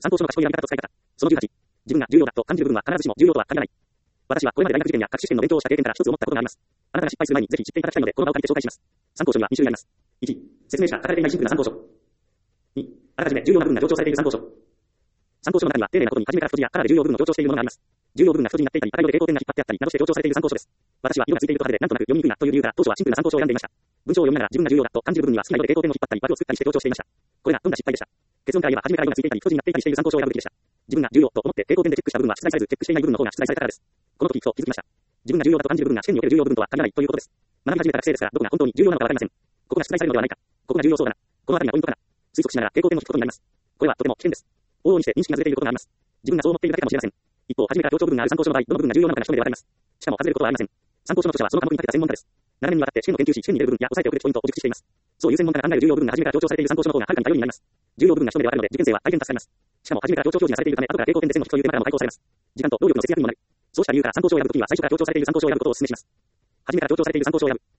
参考書の賢い選び方と使い方。その18。自分が重要だと感じる部分は必ずしも重要とは限らない。私はこれまで大学受験や学士試験の勉強をした経験から一つ思ったことがあります。あなたが失敗する前にぜひ知っていただきたいので、この場を借りて紹介します。参考書には2種類あります。1、説明しか書かれていないシンプルな参考書。2、あらかじめ重要な部分が強調されている参考書。参考書の中には丁寧なことに初めから太字やカラーで重要部分を強調しているものがあります。重要部分が太字になっていたり、赤色で蛍光点が引っ張ってあったりなどして強調されている参考書です。私は色がついていると派手でなんとなく読みにくいなという理由から当初はシンプルな参考書を選んでいました。文章を読みながら自分が重要だと感じる部分には好きな色で蛍光点を引っ張ったり、枠を作ったりして強調していました。これがどんな失敗でした。結論から言えば初めから色がついていたり、太字になっていたりしている参考書を選ぶべきでした。自分が重要と思って蛍光点でチェックした部分は出題されず、チェックしていない部分の方が出題されたからです。この時ふと気づきました。自分が重要だと感じる部分が試験における重要部分とは限らないということです。学び始めた学生ですから、どこが本当に重要なのかわかりません。ここが出題されるのではないか。ここが重要そうだな。このあたりがポイントかな。推測しながら蛍光点を引くことになります。これはとても危険です。往々にして認識がずれていることがあります。自分がそう思っているだけかもしれません。一方、初めから強調部分がある参考書の場合、どの部分が重要なのかが一目でわかります。しかも外れることはありません。参考書の著者はその科目に長けた専門家です。長年にわたって試験を研究し、試験に出る部分や押さえておくべきポイントを熟知しています。そういう専門家が考える重要部分が初めから強調されている参考書の方がはるかに頼りになります。重要部分が一目でわかるので、受験生は大変助かります。しかも初めから強調表示がされているため、後から蛍光点で線を引くという手間からも解放されます。時間と労力の節約にもなる。そうした理由から参考書を選ぶときは最初から強調されている参考書を選ぶことをお勧めします。初めから強調されている参考書を選ぶ。